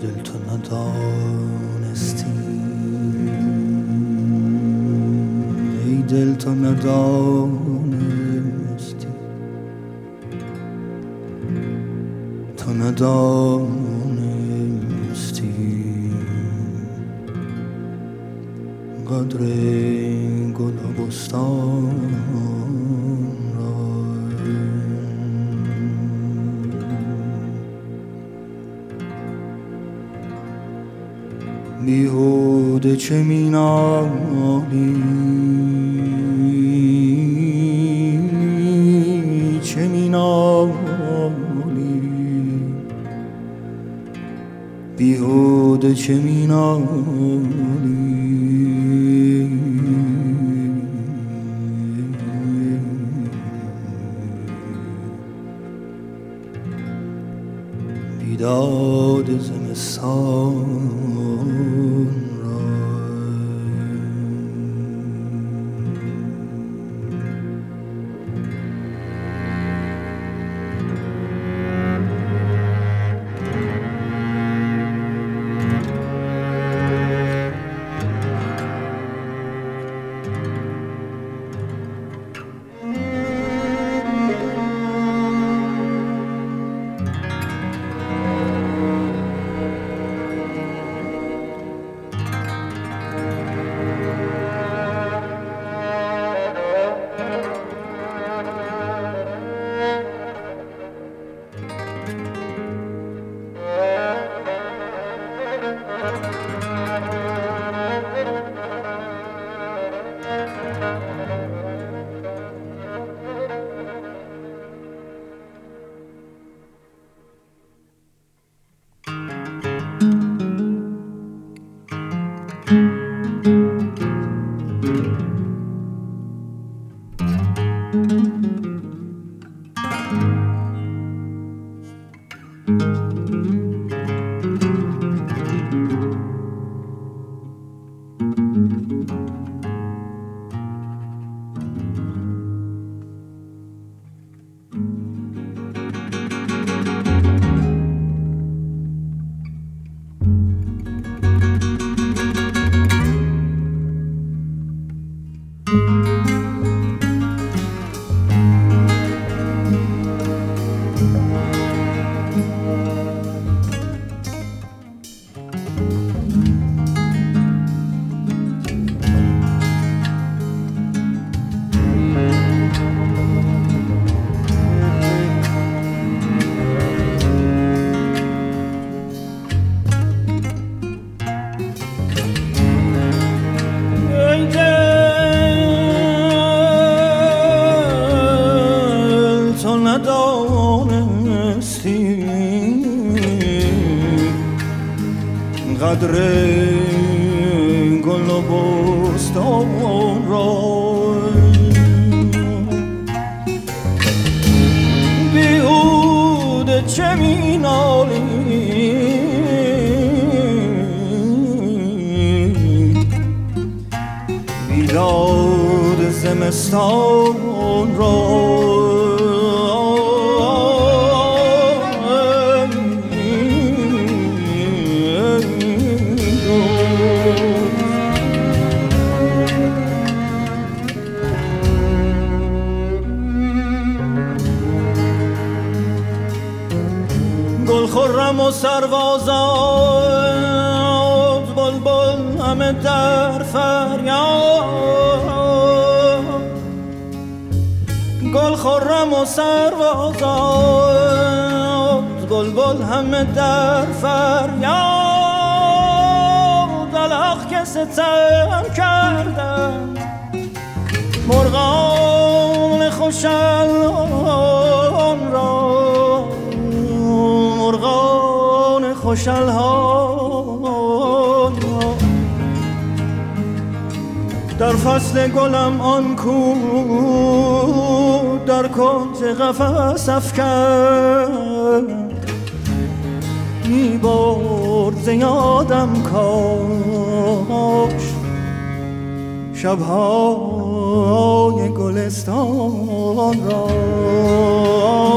دل تو ندانستی، ای دل تو ندانستی، تو ندانستی قدر گل و بستان را. بیهوده چه می نالی، چه می نالی، بیهوده چه می نالی، بیداد زمستان را. ندانستی قدر گل و بستان را، بیهوده چه می نالی، بیداد زمستان را. گل خرم و سروازاد، بلبل همه در فریاد. گل خرم و سروازاد، بلبل همه در فریاد. علق که ستم کردن مرغان خوشالان را، مرغان خوشالان را. در فصل گلم آن کو در کنج قفس افکند، می برد ز یادم کاش شبهای گلستان را.